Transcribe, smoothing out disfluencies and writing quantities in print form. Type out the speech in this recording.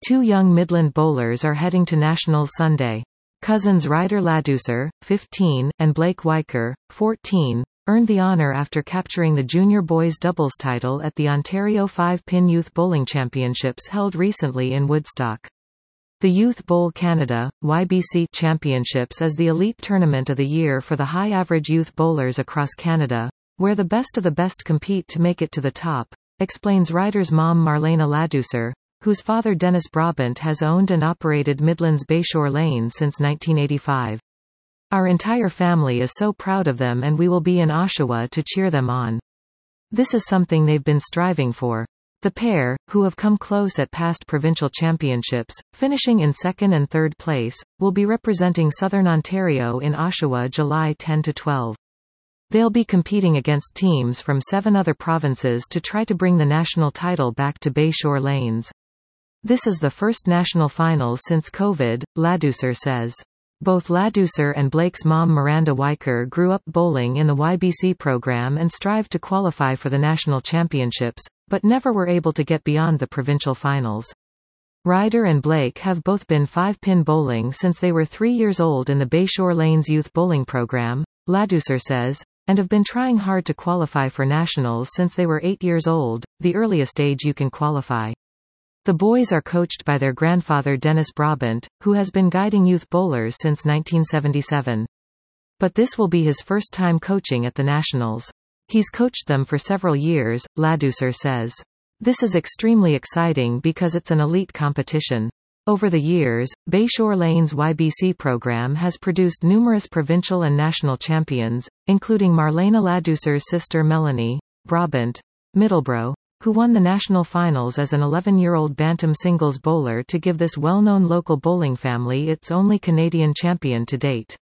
Two young Midland bowlers are heading to Nationals Sunday. Cousins Ryder Ladouceur, 15, and Blake Weicker, 14, earned the honour after capturing the junior boys doubles title at the Ontario 5-Pin Youth Bowling Championships held recently in Woodstock. The Youth Bowl Canada, YBC Championships is the elite tournament of the year for the high-average youth bowlers across Canada, where the best of the best compete to make it to the top, explains Ryder's mom Marlena Ladouceur, whose father Dennis Brabant has owned and operated Midland's Bayshore Lane since 1985. Our entire family is so proud of them and we will be in Oshawa to cheer them on. This is something they've been striving for. The pair, who have come close at past provincial championships, finishing in second and third place, will be representing Southern Ontario in Oshawa July 10–12. They'll be competing against teams from 7 other provinces to try to bring the national title back to Bayshore Lanes. This is the first national finals since COVID, Ladouceur says. Both Ladouceur and Blake's mom Miranda Weicker grew up bowling in the YBC program and strived to qualify for the national championships, but never were able to get beyond the provincial finals. Ryder and Blake have both been 5-pin bowling since they were 3 years old in the Bayshore Lanes youth bowling program, Ladouceur says, and have been trying hard to qualify for nationals since they were 8 years old, the earliest age you can qualify. The boys are coached by their grandfather Dennis Brabant, who has been guiding youth bowlers since 1977. But this will be his first time coaching at the Nationals. He's coached them for several years, Ladouceur says. This is extremely exciting because it's an elite competition. Over the years, Bayshore Lanes YBC program has produced numerous provincial and national champions, including Marlena Ladouceur's sister Melanie Brabant Middlebrough, who won the national finals as an 11-year-old bantam singles bowler to give this well-known local bowling family its only Canadian champion to date.